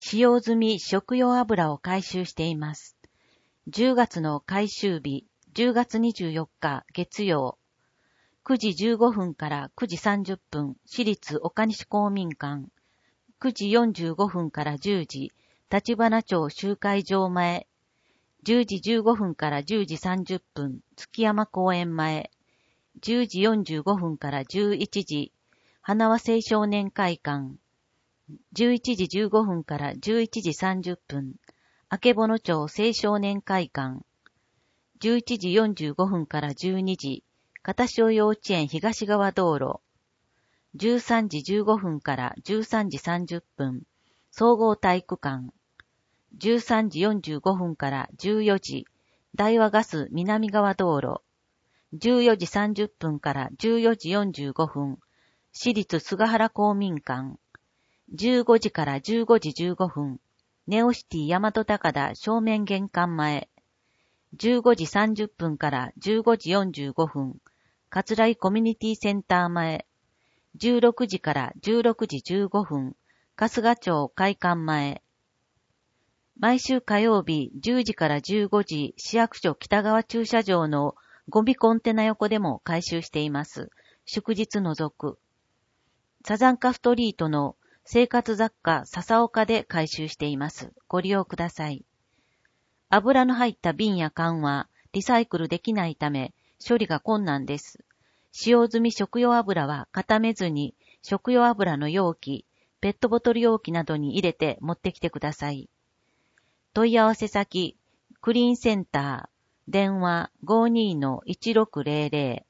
使用済み食用油を回収しています。10月の回収日、10月24日月曜、9時15分から9時30分、市立岡西公民館、9時45分から10時、立花町集会場前、10時15分から10時30分、月山公園前、10時45分から11時、花輪青少年会館、11時15分から11時30分、あけぼの町青少年会館、11時45分から12時、片潮幼稚園東側道路、13時15分から13時30分、総合体育館、13時45分から14時、大和ガス南側道路、14時30分から14時45分、市立菅原公民館、15時から15時15分、ネオシティ大和高田正面玄関前、15時30分から15時45分、桂井コミュニティセンター前、16時から16時15分、春日町会館前、毎週火曜日10時から15時、市役所北側駐車場のゴミコンテナ横でも回収しています。祝日除く。サザンカストリートの生活雑貨笹岡で回収しています。ご利用ください。油の入った瓶や缶はリサイクルできないため処理が困難です。使用済み食用油は固めずに食用油の容器、ペットボトル容器などに入れて持ってきてください。問い合わせ先、クリーンセンター、電話 52-1600